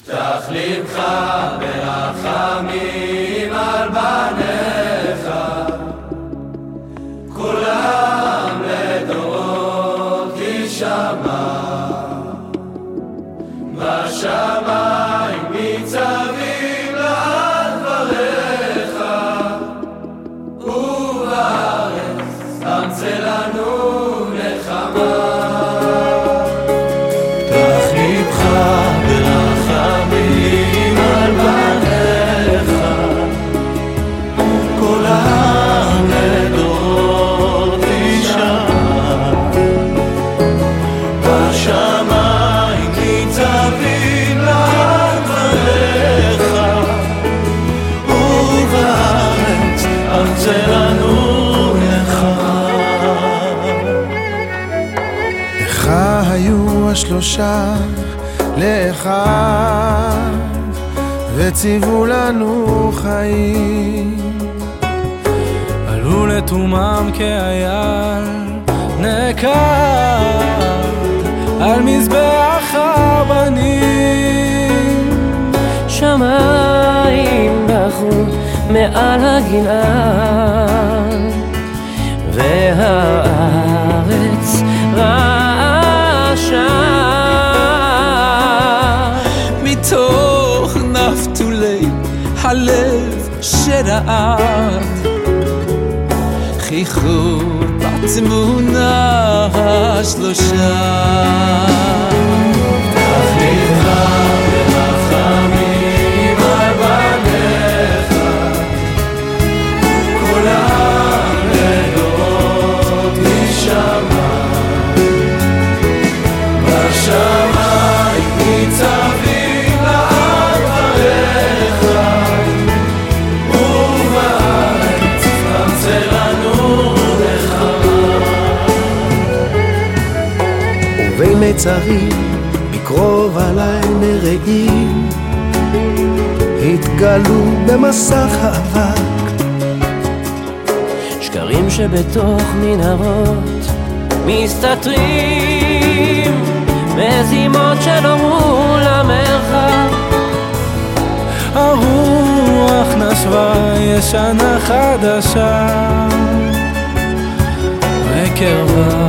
פתח לבך ברחמים על בניך, כולם לדורות תשמע, בשמיים ניצבים לעד דבריך, ובארץ אמצא לנו נחמה. פתח לבך ברחמים על בניך, קולם לדורות תשמע, בשמיים ניצבים לעד דבריך, ובארץ אמצא לנו נחמה. לך היו השלושה לאחד, וציוו לנו חיים, עלו לתומם כאייל נקד על מזבח הבנים. שמיים בחו מעל הגלעד, והארץ רעשה. מתוך נפתולי הלב שרעד, חייכו בתמונה השלושה. פתח לבך ברחמים על בניך, כולם לדורות תשמע, בשמיים ניצבים לעד דבריך, ובארץ אמצא לנו נחמה. ובין מצרים בקרוב עליי מרעים, התגלו במסך האבק, שקרים שבתוך מנהרות מסתתרים, מזימות שנורו למרחב. הרוח נשבה ישנה חדשה, וקרבה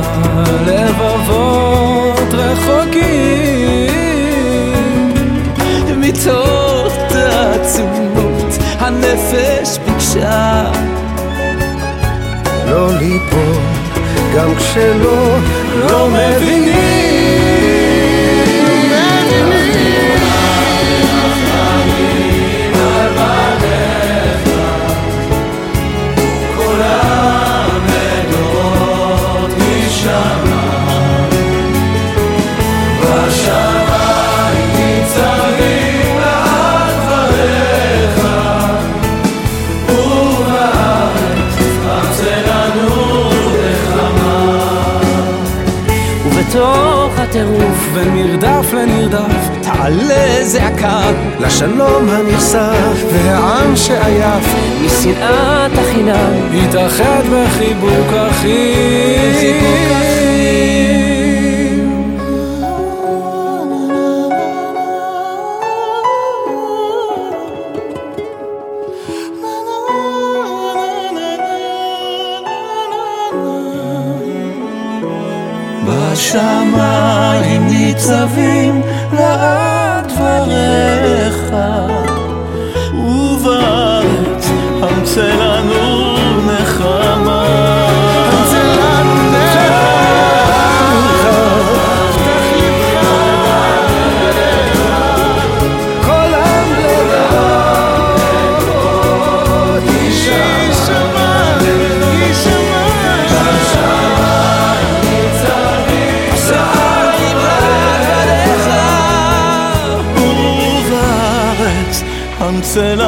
לבבות רחוקים. מתוך תעצומות הנפש ביקשה לא ליפול גם כשלא מבינים. בתוך הטירוף בין מרדף לנרדף תעלה זעקה לשלום הנכסף והעם שעייף משנאת החינם, יתאחד בחיבוק אחים. בשמיים ניצבים לעד דבריך, ובארץ אמצא לנו נחמה. אמצא לנו נחמה. פתח לבך קולם לדורות תשמע, אמצא